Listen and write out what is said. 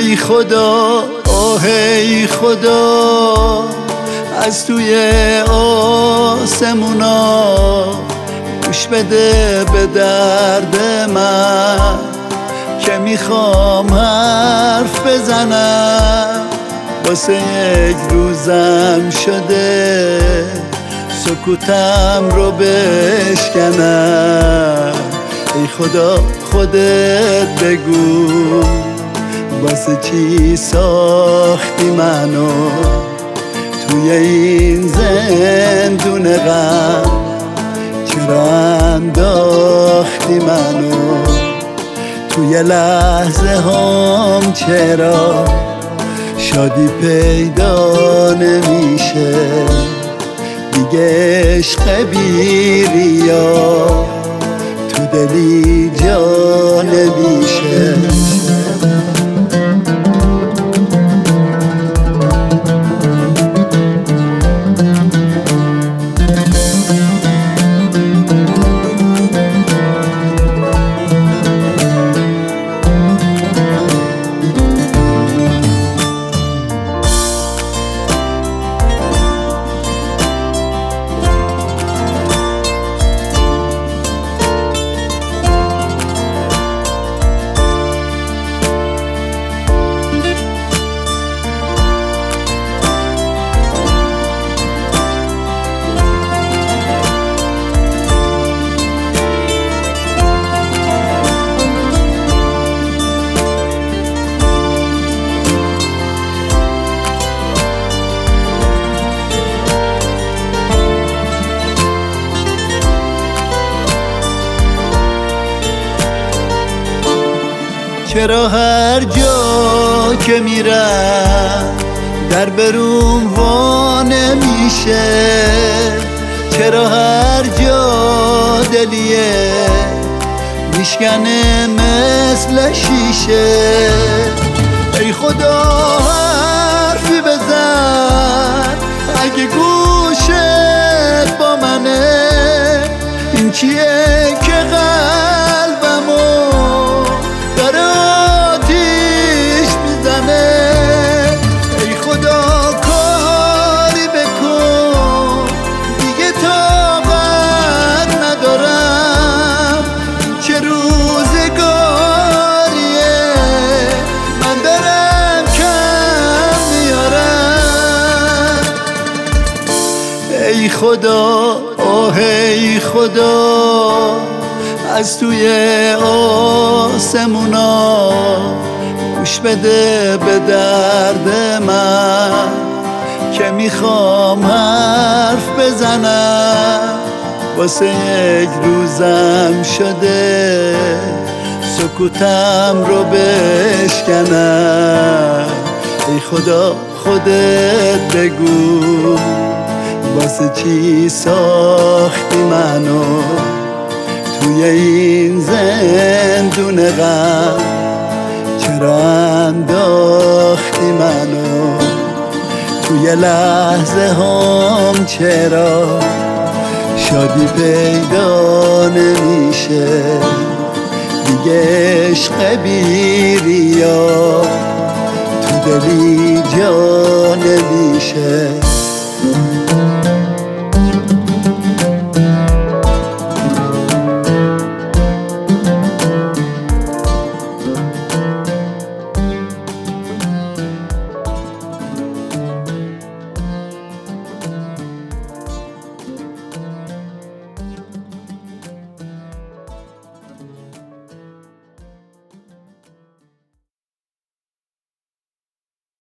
ای خدا ای خدا، از توی آسمونا گوش بده به درد من که میخوام حرف بزنم. واسه یک روزم شده سکوتم رو بشکنم. ای خدا خودت بگو واسه چی ساختی منو توی این زندون غم؟ چرا انداختی منو توی لحظه هم؟ چرا شادی پیدا نمیشه دیگه؟ عشق بی‌ریا تو دلی جا نمیشه. چرا هر جا که میرم در بروم وا نمیشه؟ چرا هر جا دلیه میشکنه مثل شیشه؟ ای خدا حرفی بزن اگه گوشت با منه. این چیه که قلبمو داره آتیش میزنه؟ ای خدا کاری بکن دیگه طاقت ندارم. چه روزگاریه من دارم کم میارم. ای خدا ای خدا، از توی آسمونا گوش بده به درد من که میخوام حرف بزنم. واسه یک روزم شده سکوتم رو بشکنم. ای خدا خودت بگو واسه چی ساختی منو توی این زندون غم؟ چرا انداختی منو توی لحظه هم؟ چرا شادی پیدا نمیشه دیگه؟ عشق بی‌ریا تو دلی جا نمیشه.